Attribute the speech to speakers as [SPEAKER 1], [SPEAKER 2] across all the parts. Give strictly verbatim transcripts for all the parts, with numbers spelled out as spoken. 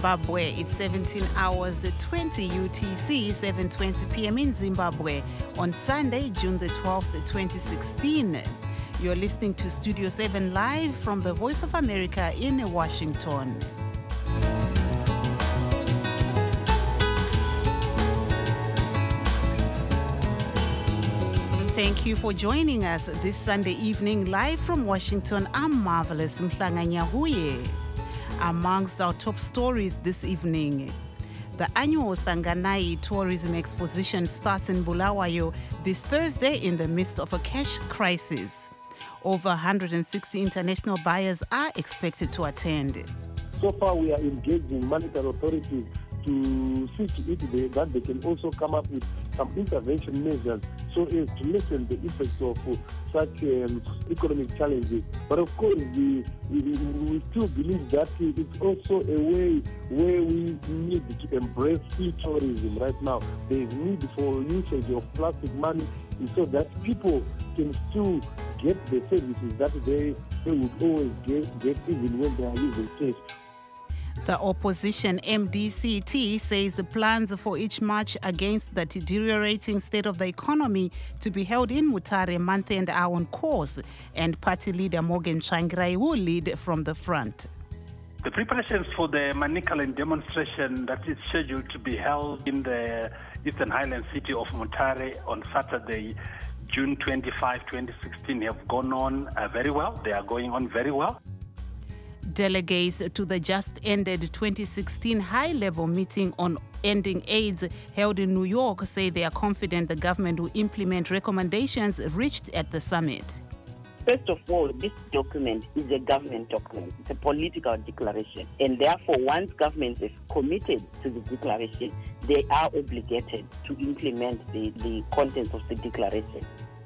[SPEAKER 1] Zimbabwe. It's seventeen hours twenty U T C, seven twenty p m in Zimbabwe on Sunday, June the twelfth, twenty sixteen. You're listening to Studio seven live from the Voice of America in Washington. Thank you for joining us this Sunday evening live from Washington. I'm Marvelous Mhlanganyahuye. Amongst our top stories this evening, the annual Sanganai Tourism Exposition starts in Bulawayo this Thursday in the midst of a cash crisis. Over one hundred sixty international buyers are expected to attend.
[SPEAKER 2] So far, we are engaging monetary authorities to see to it that they can also come up with some intervention measures so as to lessen the effects of uh, such um, economic challenges. But of course, we, we, we still believe that it's also a way where we need to embrace e-tourism right now. There is need for usage of plastic money so that people can still get the services that they, they would always get, get even when they are using cash.
[SPEAKER 1] The opposition M D C T says the plans for each march against the deteriorating state of the economy to be held in Mutare month-end are on course, and party leader Morgan Tsvangirai will lead from the front.
[SPEAKER 3] The preparations for the Manicaland demonstration that is scheduled to be held in the Eastern Highland city of Mutare on Saturday, June twenty-fifth, twenty sixteen, have gone on uh, very well. They are going on very well.
[SPEAKER 1] Delegates to the just-ended twenty sixteen high-level meeting on ending AIDS held in New York say they are confident the government will implement recommendations reached at the summit.
[SPEAKER 4] First of all, this document is a government document. It's a political declaration. And therefore, once government is committed to the declaration, they are obligated to implement the, the contents of the declaration.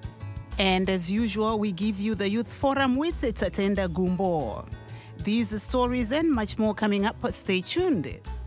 [SPEAKER 1] And as usual, we give you the Youth Forum with Tatenda Gumbo. These stories and much more coming up, but stay tuned.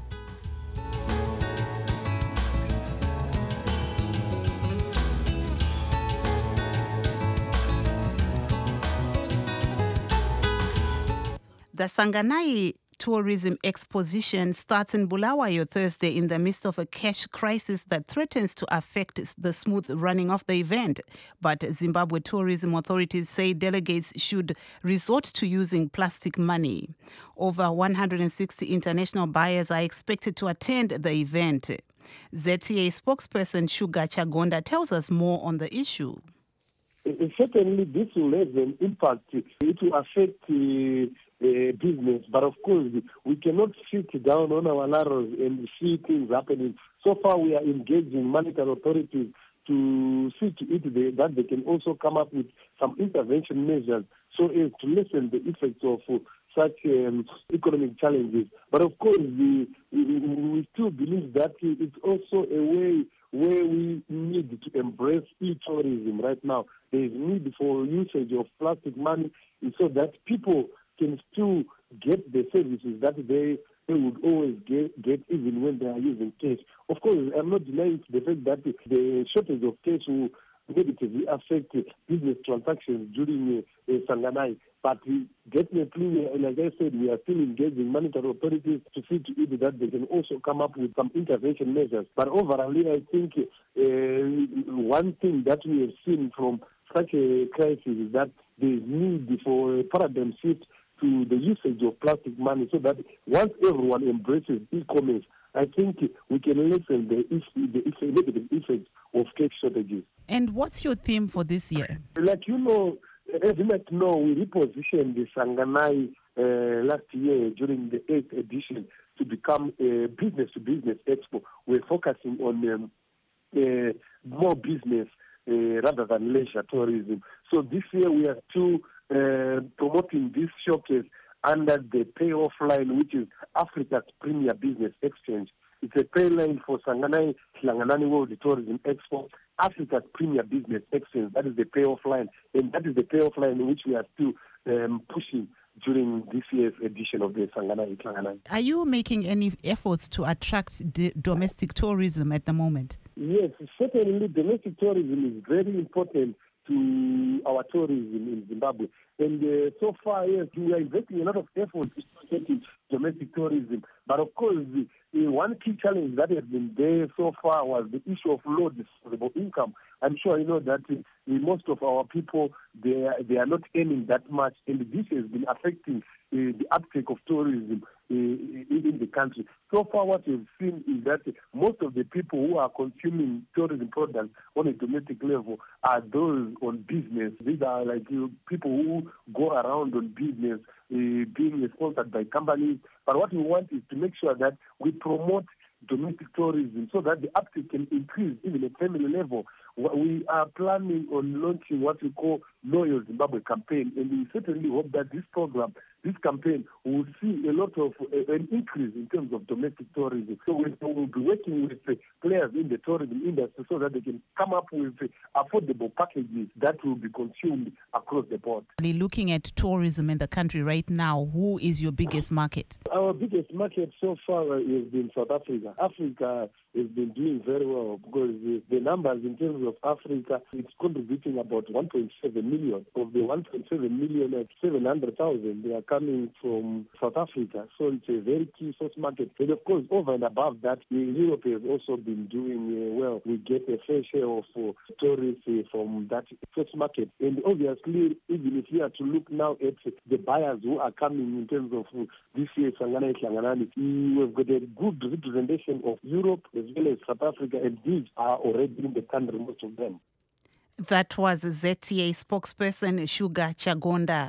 [SPEAKER 1] The Sanganai Tourism Exposition starts in Bulawayo Thursday in the midst of a cash crisis that threatens to affect the smooth running of the event. But Zimbabwe tourism authorities say delegates should resort to using plastic money. Over one hundred sixty international buyers are expected to attend the event. Z T A spokesperson Sugar Chagonda tells us more on the issue.
[SPEAKER 2] Certainly, this will have an impact. It will affect uh, uh, business, but of course, we cannot sit down on our laurels and see things happening. So far, we are engaging monetary authorities to see to it that they can also come up with some intervention measures so as to lessen the effects of uh, such um, economic challenges. But of course, we, we, we still believe that it's also a way where we need to embrace e-tourism right now. There is need for usage of plastic money so that people can still get the services that they, they would always get, get even when they are using cash. Of course, I'm not denying the fact that the shortage of cash will negatively affect business transactions during uh, uh, Sanganai. But we definitely, like I said, we are still engaging monetary authorities to see to it that they can also come up with some intervention measures. But overall, I think uh, one thing that we have seen from such a crisis is that there is need for a paradigm shift to the usage of plastic money so that once everyone embraces e-commerce, I think we can lessen the, issue, the negative effects of cash shortages.
[SPEAKER 1] And what's your theme for this year?
[SPEAKER 2] Like you know, as you might know, we repositioned the Sanganai uh, last year during the eighth edition to become a business-to-business expo. We're focusing on um, uh, more business uh, rather than leisure tourism. So this year we are still uh, promoting this showcase under the payoff line, which is Africa's premier business exchange. It's a pay line for Sanganai Hlanganani World Tourism Expo, Africa's premier business exchange. That is the payoff line, and that is the payoff line which we are still um, pushing during this year's edition of the Sanganai Hlanganani.
[SPEAKER 1] Are you making any efforts to attract d- domestic tourism at the moment?
[SPEAKER 2] Yes, certainly domestic tourism is very important to our tourism in Zimbabwe. And uh, so far, yes, we are investing a lot of effort to domestic tourism. But of course, the, the one key challenge that has been there so far was the issue of low disposable income. I'm sure you know that uh, most of our people, they are, they are not earning that much, and this has been affecting uh, the uptake of tourism uh, in the country. So far, what we've seen is that most of the people who are consuming tourism products on a domestic level are those on business. These are like you know, people who go around on business, uh, being sponsored by companies. But what we want is to make sure that we promote domestic tourism so that the uptake can increase even at family level. We are planning on launching what we call Loyal Zimbabwe campaign, and we certainly hope that this program, this campaign, will see a lot of uh, an increase in terms of domestic tourism. So we will be working with uh, players in the tourism industry so that they can come up with uh, affordable packages that will be consumed across the board.
[SPEAKER 1] Looking at tourism in the country right now, who is your biggest market?
[SPEAKER 2] Our biggest market so far has been South Africa. Africa has been doing very well because the, the numbers in terms of Africa, it's contributing about one point seven million. Of the one point seven million, at seven hundred thousand, they are coming from South Africa. So it's a very key source market. And of course, over and above that, Europe has also been doing uh, well. We get a fair share of uh, tourists uh, from that source market. And obviously, even if we are to look now at the buyers who are coming in terms of uh, this year's Sangana Itlanganani, we've got a good representation of Europe as well as South Africa, and these are already in the country, most of them.
[SPEAKER 1] That was Z T A spokesperson Sugar Chagonda.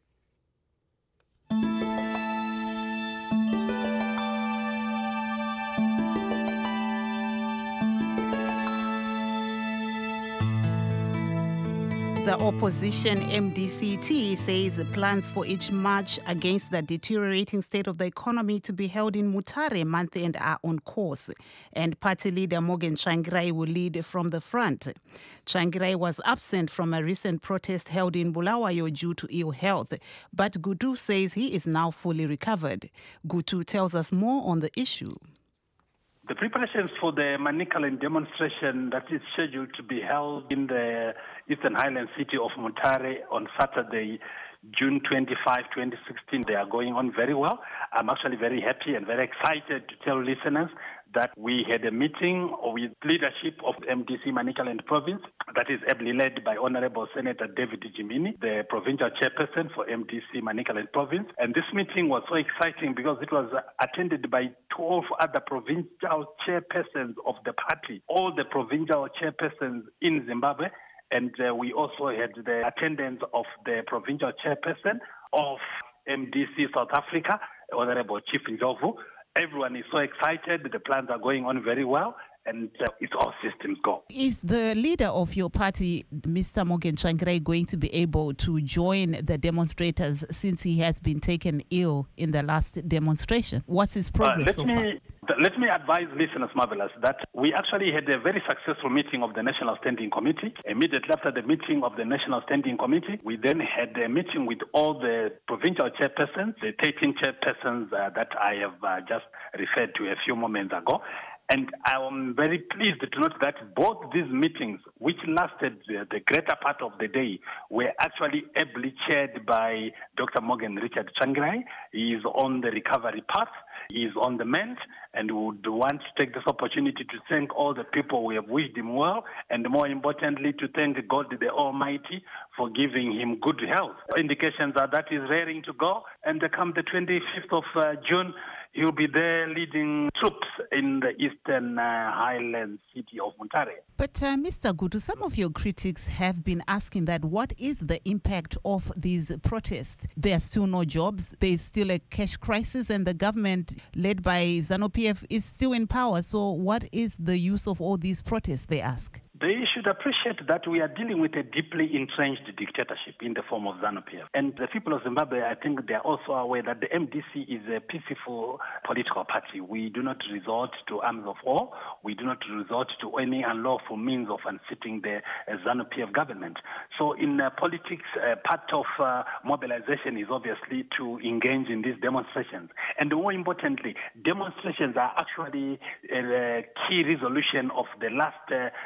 [SPEAKER 1] The opposition M D C T says plans for each march against the deteriorating state of the economy to be held in Mutare month end are on course, and party leader Morgan Tsvangirai will lead from the front. Tsvangirai was absent from a recent protest held in Bulawayo due to ill health, but Gutu says he is now fully recovered. Gutu tells us more on the issue.
[SPEAKER 3] The preparations for the Manicaland demonstration that is scheduled to be held in the Eastern Highlands city of Mutare on Saturday, June twenty-fifth, twenty sixteen, they are going on very well. I'm actually very happy and very excited to tell listeners that we had a meeting with leadership of M D C Manicaland province that is ably led by Honorable Senator David Jimini, the provincial chairperson for M D C Manicaland province. And this meeting was so exciting because it was attended by twelve other provincial chairpersons of the party, all the provincial chairpersons in Zimbabwe. And uh, we also had the attendance of the provincial chairperson of M D C South Africa, Honorable Chief Ndlovu. Everyone is so excited. The plans are going on very well, and uh, it's all systems go.
[SPEAKER 1] Is the leader of your party, Mister Morgan Tsvangirai, going to be able to join the demonstrators since he has been taken ill in the last demonstration? What's his progress
[SPEAKER 3] uh,
[SPEAKER 1] so
[SPEAKER 3] me,
[SPEAKER 1] far?
[SPEAKER 3] Let me advise listeners, Marvelous, that we actually had a very successful meeting of the National Standing Committee. Immediately after the meeting of the National Standing Committee, we then had a meeting with all the provincial chairpersons, the thirteen chairpersons uh, that I have uh, just referred to a few moments ago. And I'm very pleased to note that both these meetings, which lasted the, the greater part of the day, were actually ably chaired by Doctor Morgan Richard Tsvangirai. He is on the recovery path. He is on the mend, and we would want to take this opportunity to thank all the people who have wished him well, and more importantly, to thank God the Almighty for giving him good health. Indications are that he's raring to go, and come the twenty-fifth of uh, June, he'll be there leading troops in the Eastern uh, Highlands city of Mutare.
[SPEAKER 1] But uh, Mister Gutu, some of your critics have been asking that what is the impact of these protests? There are still no jobs. There is still a cash crisis, and the government led by ZANU-P F is still in power. So what is the use of all these protests, they ask?
[SPEAKER 3] They should appreciate that we are dealing with a deeply entrenched dictatorship in the form of ZANU-P F. And the people of Zimbabwe, I think they are also aware that the M D C is a peaceful political party. We do not resort to arms of war. We do not resort to any unlawful means of unseating the uh, ZANU-P F government. So in uh, politics, uh, part of uh, mobilization is obviously to engage in these demonstrations. And more importantly, demonstrations are actually a key resolution of the last uh, National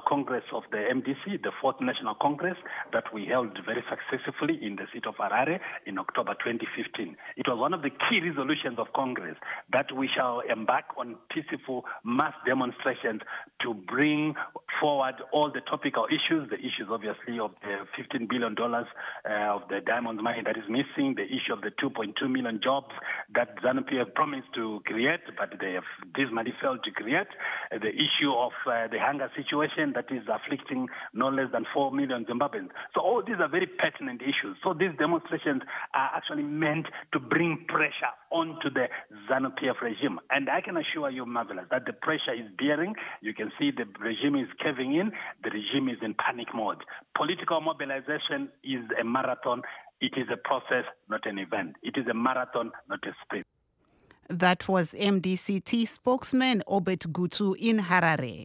[SPEAKER 3] Congress of the M D C, the fourth National Congress, that we held very successfully in the city of Harare in October twenty fifteen. It was one of the key resolutions of Congress that we shall embark on peaceful mass demonstrations to bring forward all the topical issues, the issues obviously of the fifteen billion dollars uh, of the diamond money that is missing, the issue of the two point two million jobs that ZANU-P F promised to create, but they have dismally failed to create, uh, the issue of uh, the hunger situation that is afflicting no less than four million Zimbabweans. So all these are very pertinent issues. So these demonstrations are actually meant to bring pressure onto the ZANU-P F regime. And I can assure you, Marvelous, that the pressure is bearing. You can see the regime is caving in. The regime is in panic mode. Political mobilization is a marathon. It is a process, not an event. It is a marathon, not a sprint.
[SPEAKER 1] That was M D C T spokesman Obed Gutu in Harare.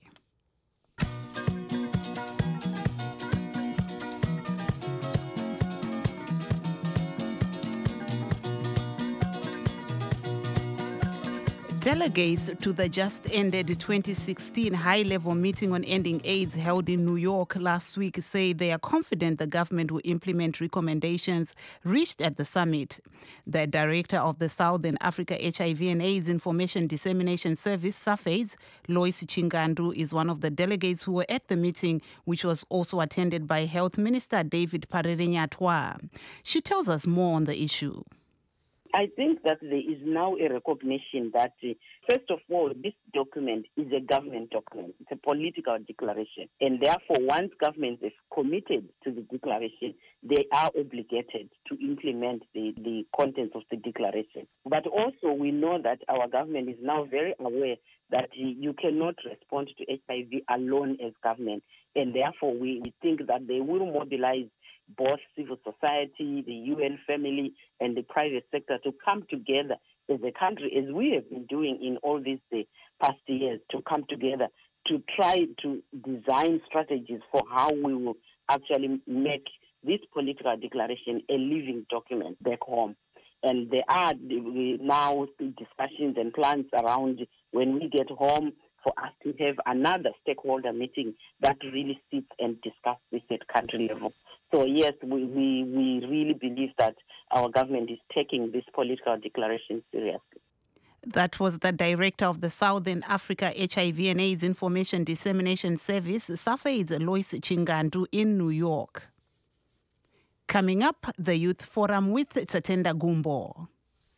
[SPEAKER 1] Delegates to the just-ended twenty sixteen high-level meeting on ending AIDS held in New York last week say they are confident the government will implement recommendations reached at the summit. The director of the Southern Africa H I V and AIDS Information Dissemination Service, SAFAIDS, Lois Chingandu, is one of the delegates who were at the meeting, which was also attended by Health Minister David Parere-Nyatwa. She tells us more on the issue.
[SPEAKER 4] I think that there is now a recognition that, uh, first of all, this document is a government document. It's a political declaration. And therefore, once governments have committed to the declaration, they are obligated to implement the, the contents of the declaration. But also, we know that our government is now very aware that uh, you cannot respond to H I V alone as government. And therefore, we, we think that they will mobilize both civil society, the U N family, and the private sector to come together as a country, as we have been doing in all these uh, past years, to come together to try to design strategies for how we will actually make this political declaration a living document back home. And there are now discussions and plans around when we get home for us to have another stakeholder meeting that really sits and discusses this at country level. So yes, we, we, we really believe that our government is taking this political declaration seriously.
[SPEAKER 1] That was the director of the Southern Africa H I V and AIDS Information Dissemination Service, SAFAIDS, Lois Chingandu in New York. Coming up, the Youth Forum with Tsatenda Gumbo.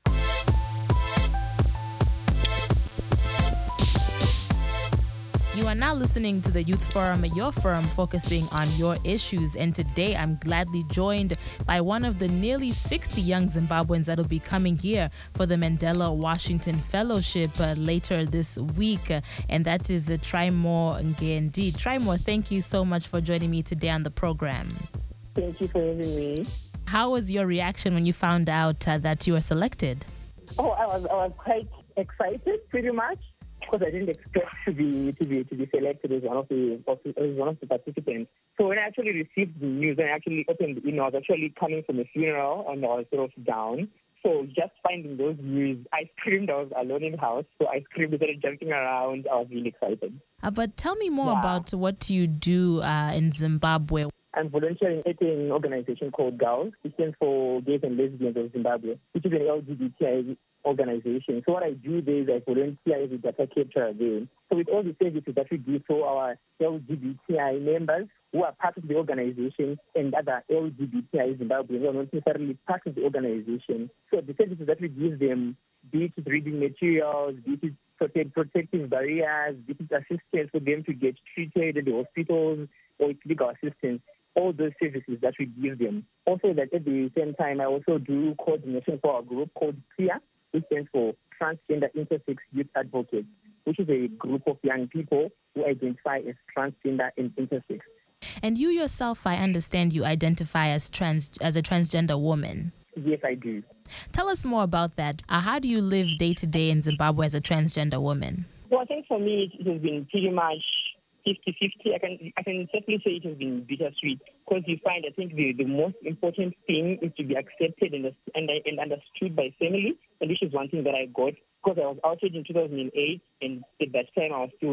[SPEAKER 5] You are now listening to the Youth Forum, your forum focusing on your issues. And today I'm gladly joined by one of the nearly sixty young Zimbabweans that will be coming here for the Mandela Washington Fellowship uh, later this week. Uh, and that is uh, Trimore Ngendi. Trimore, thank you so much for joining me today on the program.
[SPEAKER 6] Thank you for having me.
[SPEAKER 5] How was your reaction when you found out uh, that you were selected?
[SPEAKER 6] Oh, I was I was quite excited, pretty much, because I didn't expect to be to be to be selected as one of the as one of the participants. So when I actually received the news, I actually opened the email. I was actually coming from a funeral, and I was sort of down. So just finding those news, I screamed. I was alone in the house, so I screamed, started jumping around. I was really excited.
[SPEAKER 5] Uh, but tell me more
[SPEAKER 6] yeah.
[SPEAKER 5] about what you do uh, in Zimbabwe.
[SPEAKER 6] I'm volunteering at an organization called GALZ, which stands for Gays and Lesbians of Zimbabwe, which is an L G B T I organization. So what I do there is I volunteer as a data capturer there. So with all the services that we do for our L G B T I members who are part of the organization and other L G B T I Zimbabweans who are not necessarily part of the organization. So the services that we give them, be it reading materials, be it protect, protective barriers, be it assistance for them to get treated at the hospitals, or it's legal assistance, all those services that we give them. Also, that at the same time, I also do coordination for a group called PRIA, which stands for Transgender Intersex Youth Advocates, which is a group of young people who identify as transgender and intersex.
[SPEAKER 5] And you yourself, I understand you identify as trans as a transgender woman.
[SPEAKER 6] Yes, I do.
[SPEAKER 5] Tell us more about that. Uh, how do you live day to day in Zimbabwe as a transgender woman?
[SPEAKER 6] Well, I think for me, it has been pretty much fifty-fifty. I can I can certainly say it has been bittersweet, because you find, I think, the, the most important thing is to be accepted and, and, and understood by family, and this is one thing that I got, because I was outed in two thousand eight, and at that time I was still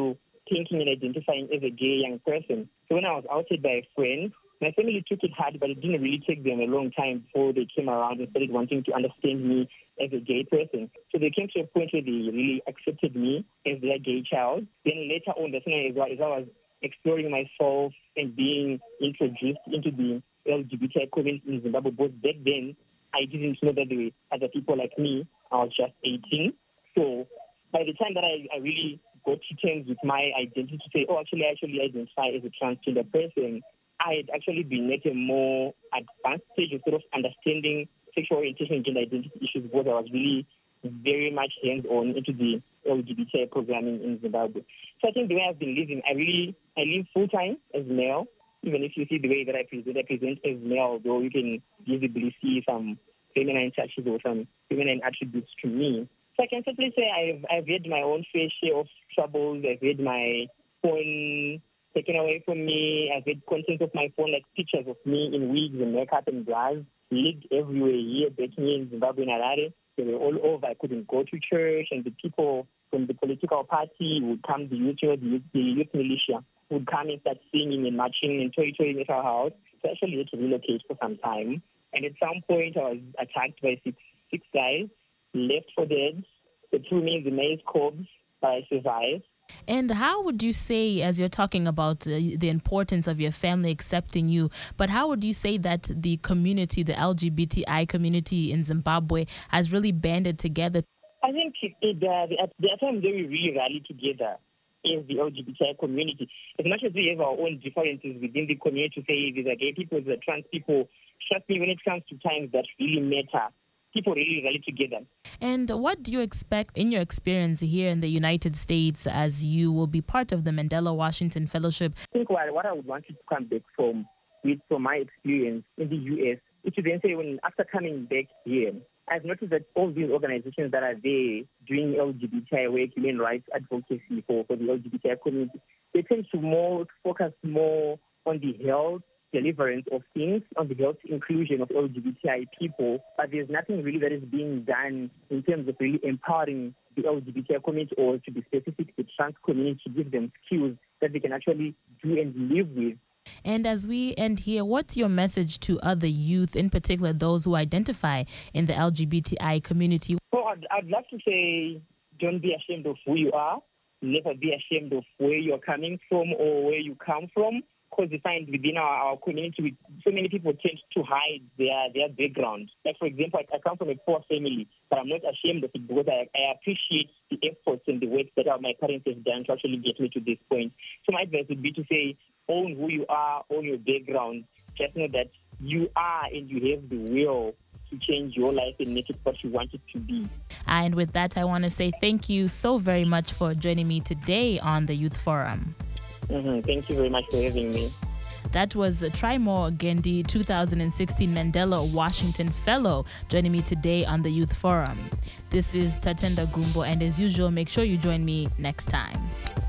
[SPEAKER 6] thinking and identifying as a gay young person. So when I was outed by a friend, my family took it hard, but it didn't really take them a long time before they came around and started wanting to understand me as a gay person. So they came to a point where they really accepted me as their gay child. Then later on, that's when I, as I was exploring myself and being introduced into the L G B T I community in Zimbabwe, but back then, I didn't know that there were other people like me. I was just eighteen. So by the time that I, I really got to terms with my identity to say, oh, actually, I actually identify as a transgender person, I had actually been at a more advanced stage of sort of understanding sexual orientation and gender identity issues, because I was really very much hands-on into the L G B T I programming in Zimbabwe. So I think the way I've been living, I really, I live full-time as male. Even if you see the way that I present, I present as male, though you can visibly see some feminine touches or some feminine attributes to me. So I can simply say I've, I've had my own fair share of troubles. I've had my phone taken away from me. I've had content of my phone, like pictures of me in wigs and makeup and bras, leaked everywhere here, back here in Zimbabwe and Harare. They were all over. I couldn't go to church, and the people from the political party would come, the youth, the youth, the youth militia would come and start singing and marching and toy-toying at our house. So I actually had to relocate for some time. And at some point, I was attacked by six, six guys, left for dead. They threw me in the maize cobs, but I survived.
[SPEAKER 5] And how would you say, as you're talking about uh, the importance of your family accepting you, but how would you say that the community, the L G B T I community in Zimbabwe, has really banded together?
[SPEAKER 6] I think it, it, uh, there are times where we really rally together as the L G B T I community. As much as we have our own differences within the community, to say these are gay people, these are trans people, trust me, when it comes to times that really matter, people really rally together.
[SPEAKER 5] And what do you expect in your experience here in the United States as you will be part of the Mandela Washington Fellowship?
[SPEAKER 6] I think what, what I would want you to come back from, with from my experience in the U S, is to then say, when after coming back here, I've noticed that all these organizations that are there doing L G B T I work, human rights advocacy for, for the L G B T I community, they tend to more focus more on the health deliverance of things, on the health inclusion of L G B T I people, but there's nothing really that is being done in terms of really empowering the L G B T I community, or to be specific, the trans community, to give them skills that they can actually do and live with.
[SPEAKER 5] And as we end here, what's your message to other youth, in particular those who identify in the L G B T I community?
[SPEAKER 6] Well, I'd, I'd love to say, don't be ashamed of who you are. Never be ashamed of where you're coming from or where you come from. Because we find within our, our community, so many people tend to hide their, their background. Like, for example, I, I come from a poor family, but I'm not ashamed of it, because I, I appreciate the efforts and the work that my parents have done to actually get me to this point. So my advice would be to say, own who you are, own your background. Just know that you are and you have the will to change your life and make it what you want it to be.
[SPEAKER 5] And with that, I want to say thank you so very much for joining me today on the Youth Forum.
[SPEAKER 6] Mm-hmm. Thank you very much for having me.
[SPEAKER 5] That was Trimore Gendi, two thousand sixteen Mandela Washington Fellow, joining me today on the Youth Forum. This is Tatenda Gumbo, and as usual, make sure you join me next time.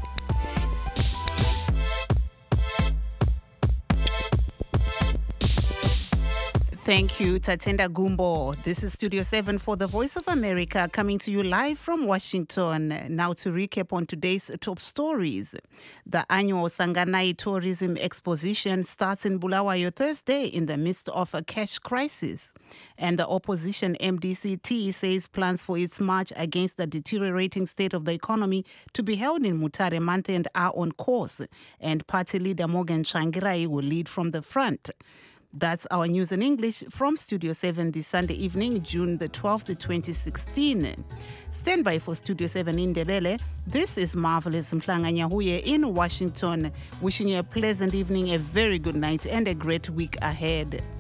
[SPEAKER 1] Thank you, Tatenda Gumbo. This is Studio seven for the Voice of America, coming to you live from Washington. Now to recap on today's top stories. The annual Sanganai Tourism Exposition starts in Bulawayo Thursday in the midst of a cash crisis. And the opposition M D C T says plans for its march against the deteriorating state of the economy to be held in Mutare month end are on course. And party leader Morgan Tsvangirai will lead from the front. That's our news in English from Studio seven this Sunday evening, June the twelfth, twenty sixteen. Stand by for Studio seven in Ndebele. This is Marvelous Mhlanganyahuye in Washington, wishing you a pleasant evening, a very good night, and a great week ahead.